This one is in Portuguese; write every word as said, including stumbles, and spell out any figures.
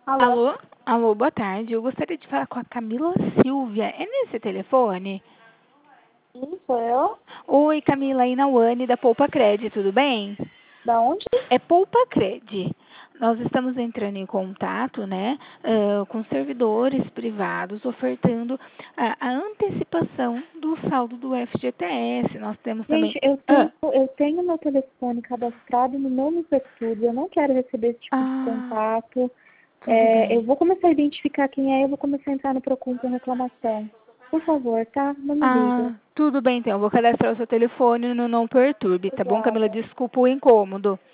Alô? Alô? Alô, boa tarde. Eu gostaria de falar com a Camila Silvia. É nesse telefone? Sim, sou eu. Oi, Camila, aí na Wani da Poupa Cred, tudo bem? Da onde? É Poupa Cred. Nós estamos entrando em contato, né, ãh, com servidores privados ofertando a, a antecipação do saldo do F G T S. Nós temos também... Gente, eu tenho, Ah, eu tenho meu telefone cadastrado no meu Microstudio. Eu não quero receber esse tipo de ah, contato. tudo É, eu bem. vou começar a identificar quem é e eu vou começar a entrar no Procon com reclamação. Por favor, tá? Não me liga. Ah, tudo bem então. Eu vou cadastrar o seu telefone no Não Perturbe, tá bom, Camila? Obrigada. Desculpa o incômodo.